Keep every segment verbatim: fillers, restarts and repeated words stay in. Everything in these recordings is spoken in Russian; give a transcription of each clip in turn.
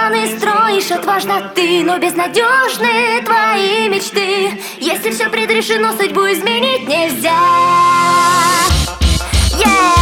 Планы строишь отважно ты, но безнадежны твои мечты. Если все предрешено, судьбу изменить нельзя. Yeah!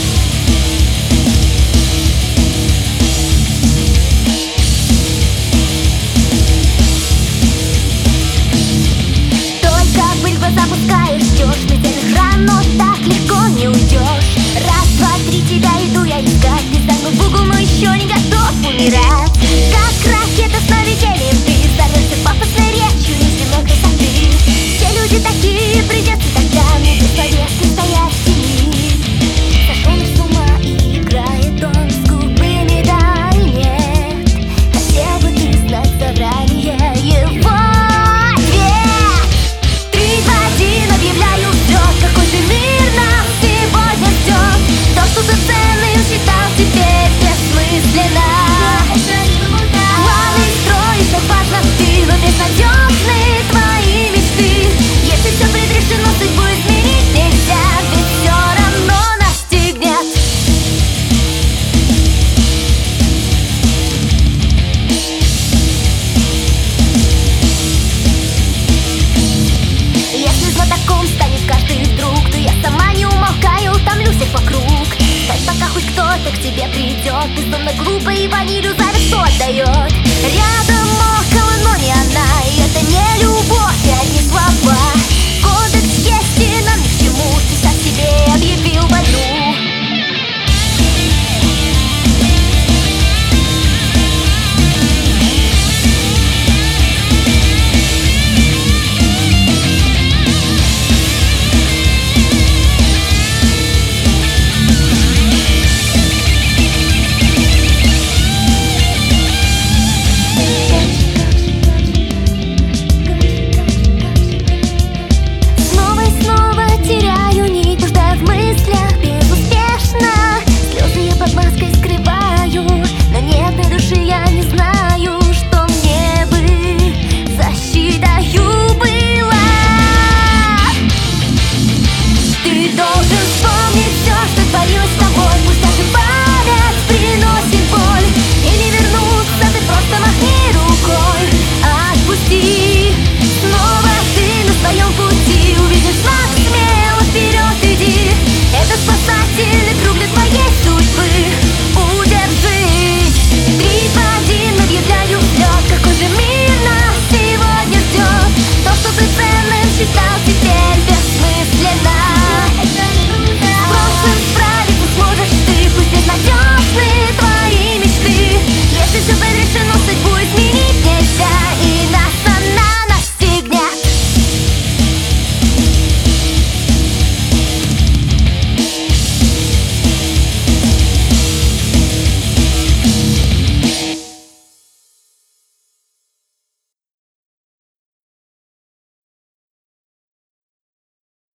Запускаешь, ждешь смертельных ран, но так легко не уйдешь. Раз, два, три, тебя иду я искать. Ты загнул в угол, но еще не готов умирать. Как ракета с сновидением ты взорвешься пафосной речью неземной красоты. Все люди такие, придется тогда мне бесполезно стоять в тени. Сошел с ума и играет он с губами, да и нет. Хотел бы ты знать заранее его. Какой же мир нас сегодня ждет. То, что ты ценным считал, теперь бессмысленно. Планы строишь отважно ты, но безнадежны твои мечты. Если все предрешено, судьбу изменить нельзя, ведь все равно настигнет. Если знатоком станет каждый вдруг, то я сама не умолкаю, томлю всех вокруг. Ждать, пока хоть кто-то к тебе придет. Бездомно глупо и ванилью зависть кто отдает. Рядом около, но не она. И это не любовь, и одни слова.